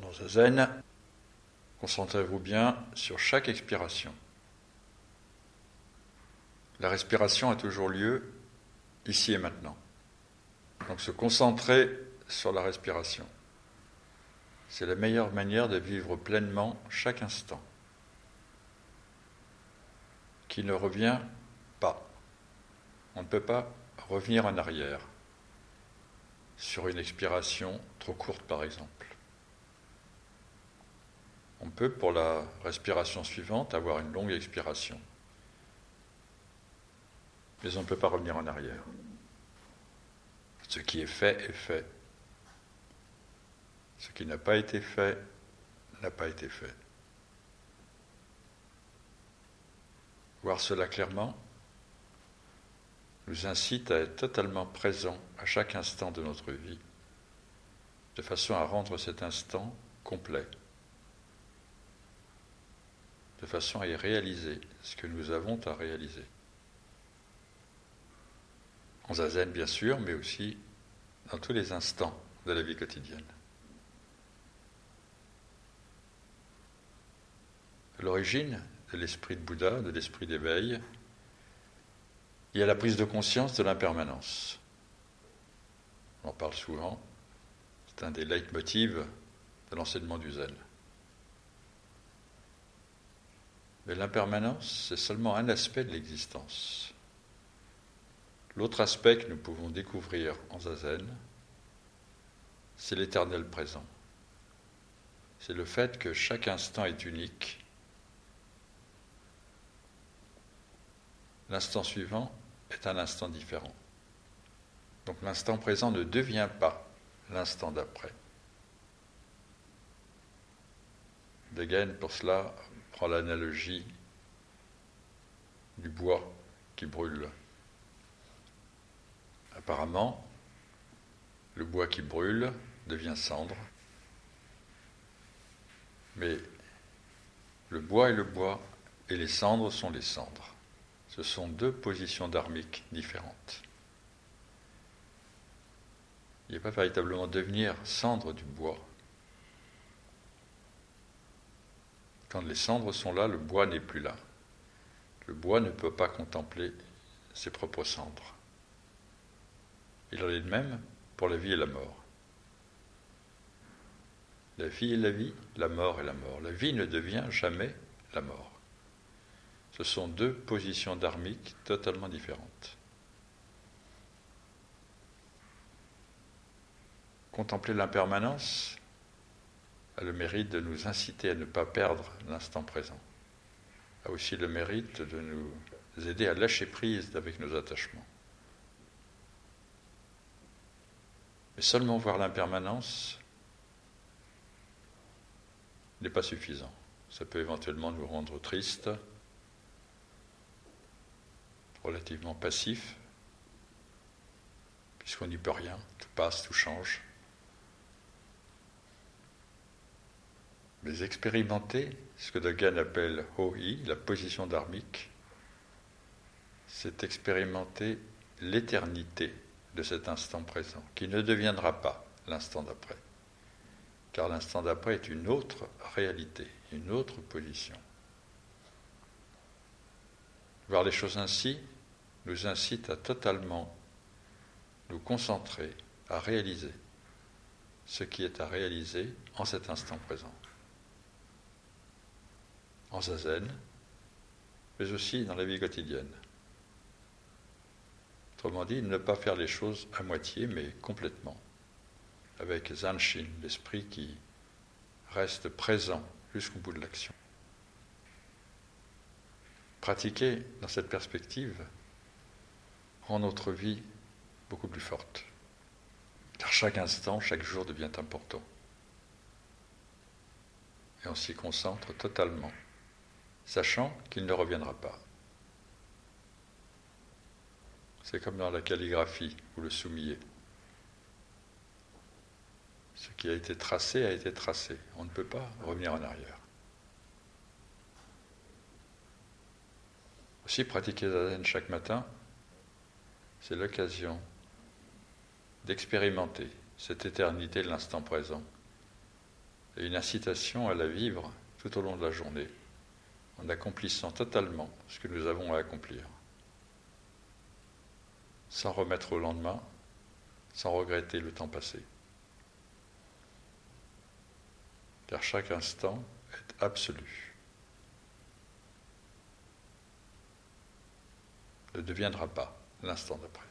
En zazen, concentrez-vous bien sur chaque expiration. La respiration a toujours lieu ici et maintenant. Donc se concentrer sur la respiration. C'est la meilleure manière de vivre pleinement chaque instant, qui ne revient pas. On ne peut pas revenir en arrière sur une expiration trop courte, par exemple. On peut, pour la respiration suivante, avoir une longue expiration. Mais on ne peut pas revenir en arrière. Ce qui est fait est fait. Ce qui n'a pas été fait n'a pas été fait. Voir cela clairement nous incite à être totalement présents à chaque instant de notre vie, de façon à rendre cet instant complet, de façon à y réaliser ce que nous avons à réaliser. En zazen, bien sûr, mais aussi dans tous les instants de la vie quotidienne. L'origine de l'esprit de Bouddha, de l'esprit d'éveil, il y a la prise de conscience de l'impermanence. On en parle souvent, c'est un des leitmotivs de l'enseignement du zen. Mais l'impermanence, c'est seulement un aspect de l'existence. L'autre aspect que nous pouvons découvrir en zazen, c'est l'éternel présent. C'est le fait que chaque instant est unique. L'instant suivant est un instant différent. Donc l'instant présent ne devient pas l'instant d'après. Degen, pour cela, prend l'analogie du bois qui brûle. Apparemment, le bois qui brûle devient cendre, mais le bois est le bois et les cendres sont les cendres. Ce sont deux positions dharmiques différentes. Il n'y a pas véritablement devenir cendre du bois. Quand les cendres sont là, le bois n'est plus là. Le bois ne peut pas contempler ses propres cendres. Il en est de même pour la vie et la mort. La vie est la vie, la mort est la mort. La vie ne devient jamais la mort. Ce sont deux positions dharmiques totalement différentes. Contempler l'impermanence a le mérite de nous inciter à ne pas perdre l'instant présent. A aussi le mérite de nous aider à lâcher prise avec nos attachements. Mais seulement voir l'impermanence n'est pas suffisant. Ça peut éventuellement nous rendre tristes, relativement passifs, puisqu'on n'y peut rien, tout passe, tout change. Mais expérimenter ce que Dogen appelle Hoi, la position dharmique, c'est expérimenter l'éternité de cet instant présent, qui ne deviendra pas l'instant d'après, car l'instant d'après est une autre réalité, une autre position. Voir les choses ainsi nous incite à totalement nous concentrer, à réaliser ce qui est à réaliser en cet instant présent. En zazen, mais aussi dans la vie quotidienne. Autrement dit, ne pas faire les choses à moitié, mais complètement, avec zanshin, l'esprit qui reste présent jusqu'au bout de l'action. Pratiquer dans cette perspective rend notre vie beaucoup plus forte, car chaque instant, chaque jour devient important. Et on s'y concentre totalement, sachant qu'il ne reviendra pas. C'est comme dans la calligraphie ou le soumier. Ce qui a été tracé a été tracé. On ne peut pas revenir en arrière. Aussi, pratiquer zazen chaque matin, c'est l'occasion d'expérimenter cette éternité de l'instant présent et une incitation à la vivre tout au long de la journée, en accomplissant totalement ce que nous avons à accomplir, sans remettre au lendemain, sans regretter le temps passé. Car chaque instant est absolu, ne deviendra pas l'instant d'après.